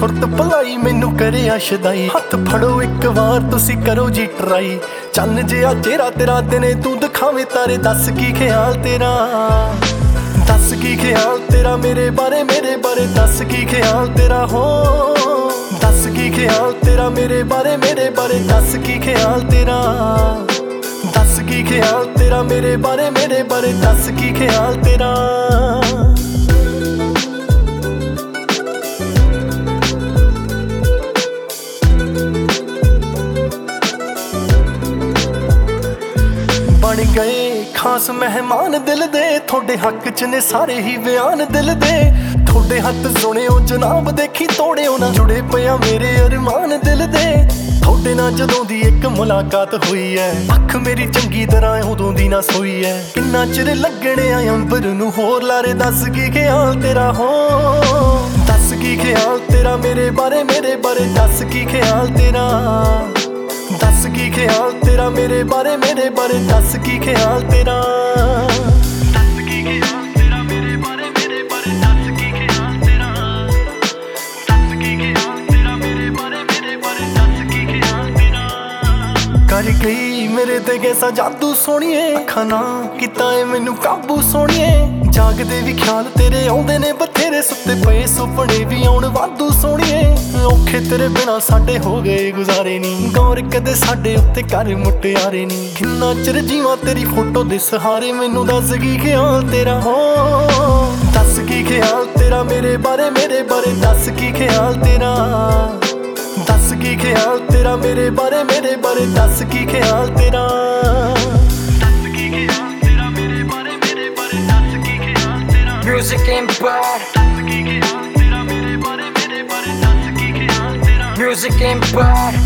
ਸੁਰਤ ਭਲਾਈ ਮੈਨੂੰ ਕਰਿਆ ਸ਼ਦਾਈ। ਹੱਥ ਫੜੋ ਇੱਕ ਵਾਰ ਤੁਸੀਂ ਕਰੋ ਜੀ ਟਰਾਈ। ਚੰਨ ਜਿਹਾ ਚਿਹਰਾ ਤੇਰਾ ਦਿਨੇ ਤੂੰ ਦਿਖਾਵੇਂ ਤਾਰੇ। ਦੱਸ ਕੀ ਖਿਆਲ ਤੇਰਾ, ਦੱਸ ਕੀ ਖਿਆਲ ਤੇਰਾ ਮੇਰੇ ਬਾਰੇ ਦੱਸ ਕੀ ਖਿਆਲ ਤੇਰਾ ਹੋ। ਦੱਸ ਕੀ ਖਿਆਲ ਤੇਰਾ ਮੇਰੇ ਬਾਰੇ ਦੱਸ ਕੀ ਖਿਆਲ ਤੇਰਾ। ਦੱਸ ਕੀ ਖਿਆਲ ਤੇਰਾ ਮੇਰੇ ਬਾਰੇ ਦੱਸ ਕੀ ਖਿਆਲ ਤੇਰਾ। ਬਣ ਗਏ ਖਾਸ ਮਹਿਮਾਨ ਦਿਲ ਦੇ, ਤੁਹਾਡੇ ਹੱਕ ਚ ਨੇ ਸਾਰੇ ਹੀ ਬਿਆਨ ਦਿਲ ਦੇ। ਤੁਹਾਡੇ ਹੱਥ ਸੁਣਿਓ ਜਨਾਬ ਦੇਖੀ ਤੋੜਿਓ ਨਾ, ਜੁੜੇ ਪਿਆ ਮੇਰੇ ਅਰਮਾਨ ਦਿਲ ਦੇ। ਤੁਹਾਡੇ ਨਾਲ ਜਦੋਂ ਦੀ ਇੱਕ ਮੁਲਾਕਾਤ ਹੋਈ ਐ, ਅੱਖ ਮੇਰੀ ਚੰਗੀ ਤਰ੍ਹਾਂ ਉਦੋਂ ਦੀ ਨਾ ਸੋਈ ਐ। ਕਿੰਨਾ ਚਿਰ ਲੱਗਣੇ ਆ ਅੰਬਰ ਨੂੰ ਹੋਰ ਲਾਰੇ। ਦੱਸ ਕੀ ਖਿਆਲ ਤੇਰਾ ਹੋ, ਦੱਸ ਕੀ ਖਿਆਲ ਤੇਰਾ ਮੇਰੇ ਬਾਰੇ ਦੱਸ ਕੀ ਖਿਆਲ ਤੇਰਾ। ਦੱਸ ਕੀ ਖਿਆਲ ਤੇਰਾ ਮੇਰੇ ਬਾਰੇ ਦੱਸ ਕੀ ਖਿਆਲ ਤੇਰਾ। ਦੱਸ ਕੀ ਖਿਆਲ ਤੇਰਾ ਮੇਰੇ ਬਾਰੇ ਦੱਸ ਕੀ ਖਿਆਲ ਤੇਰਾ। ਦੱਸ ਕੀ ਖਿਆਲ ਤੇਰਾ ਮੇਰੇ ਬਾਰੇ ਦੱਸ ਕੀ ਖਿਆਲ ਤੇਰਾ। ਕਰ ਗਈ ਮੇਰੇ ਤੇ ਕੈਸਾ ਜਾਦੂ ਸੋਹਣੀਏ, ਅੱਖਾਂ ਨਾ ਕੀਤਾ ਏ ਮੈਨੂੰ ਕਾਬੂ ਸੋਹਣੀਏ। ਜਾਗਦੇ ਵੀ ਖਿਆਲ ਤੇਰੇ ਆਉਂਦੇ ਨੇ ਬਥੇਰੇ, ਸੁੱਤੇ ਪਏ ਸੁਪਨੇ ਵੀ ਆਉਣ ਵਾਧੂ ਸੋਹਣੀਏ। ਔਖੇ ਤੇਰੇ ਬਿਨਾ ਸਾਡੇ ਹੋ ਗਏ ਗੁਜ਼ਾਰੇ ਨੀ, ਗੌਰ ਕਦੇ ਸਾਡੇ ਉੱਤੇ ਕਰ ਮੁਟਿਆਰੇ ਨੀ। ਕਿੰਨਾ ਚਿਰ ਜੀਵਾਂ ਤੇਰੀ ਫੋਟੋ ਦੇ ਸਹਾਰੇ, ਮੈਨੂੰ ਦੱਸ ਕੀ ਖਿਆਲ ਤੇਰਾ ਹੋ। ਦੱਸ ਕੀ ਖਿਆਲ ਤੇਰਾ ਮੇਰੇ ਬਾਰੇ ਦੱਸ ਕੀ ਖਿਆਲ ਤੇਰਾ। ਦੱਸ ਕੀ ਖਿਆਲ ਤੇਰਾ ਮੇਰੇ ਬਾਰੇ ਦੱਸ ਕੀ ਖਿਆਲ ਤੇਰਾ। ਦੱਸ ਕੀ ਖਿਆਲ ਤੇਰਾ ਮੇਰੇ ਬਾਰੇ ਦੱਸ ਕੀ ਖਿਆਲ ਤੇਰਾ। Music Empire, ਦੱਸ ਕੀ ਖਿਆਲ ਤੇਰਾ ਮੇਰੇ ਬਾਰੇ ਦੱਸ ਕੀ ਖਿਆਲ ਤੇਰਾ। Music Empire,